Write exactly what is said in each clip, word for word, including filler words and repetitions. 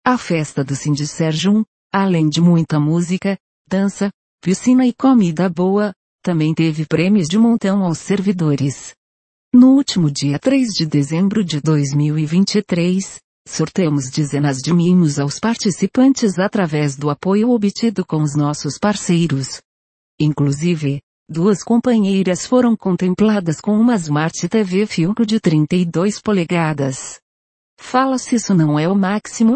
A festa do Sindserjum, além de muita música, dança, piscina e comida boa, também teve prêmios de montão aos servidores. No último dia três de dezembro de dois mil e vinte e três, sorteamos dezenas de mimos aos participantes através do apoio obtido com os nossos parceiros. Inclusive, duas companheiras foram contempladas com uma Smart T V Philips de trinta e duas polegadas. Fala se isso não é o máximo?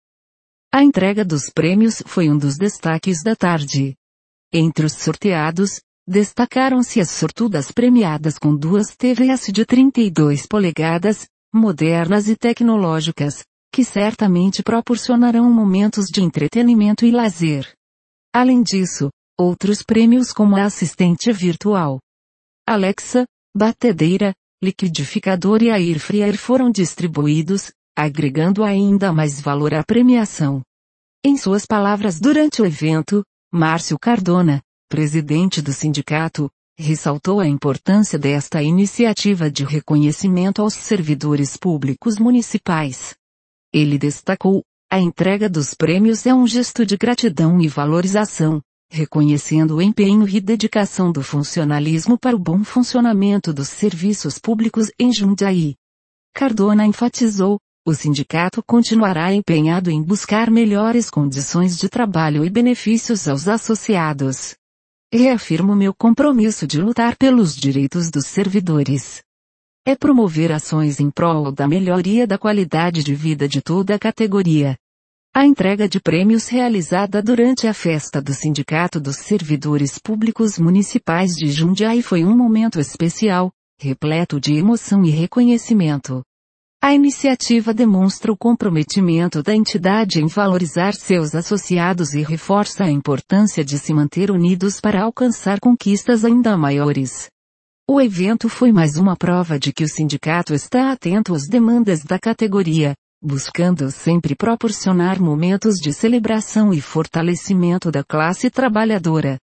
A entrega dos prêmios foi um dos destaques da tarde. Entre os sorteados, destacaram-se as sortudas premiadas com duas T Vs de trinta e duas polegadas, modernas e tecnológicas, que certamente proporcionarão momentos de entretenimento e lazer. Além disso, outros prêmios como a assistente virtual, Alexa, batedeira, liquidificador e air fryer foram distribuídos, agregando ainda mais valor à premiação. Em suas palavras durante o evento, Márcio Cardona, presidente do sindicato, ressaltou a importância desta iniciativa de reconhecimento aos servidores públicos municipais. Ele destacou: a entrega dos prêmios é um gesto de gratidão e valorização, reconhecendo o empenho e dedicação do funcionalismo para o bom funcionamento dos serviços públicos em Jundiaí. Cardona enfatizou: o sindicato continuará empenhado em buscar melhores condições de trabalho e benefícios aos associados. Reafirmo meu compromisso de lutar pelos direitos dos servidores. É promover ações em prol da melhoria da qualidade de vida de toda a categoria. A entrega de prêmios realizada durante a festa do Sindicato dos Servidores Públicos Municipais de Jundiaí foi um momento especial, repleto de emoção e reconhecimento. A iniciativa demonstra o comprometimento da entidade em valorizar seus associados e reforça a importância de se manter unidos para alcançar conquistas ainda maiores. O evento foi mais uma prova de que o sindicato está atento às demandas da categoria, buscando sempre proporcionar momentos de celebração e fortalecimento da classe trabalhadora.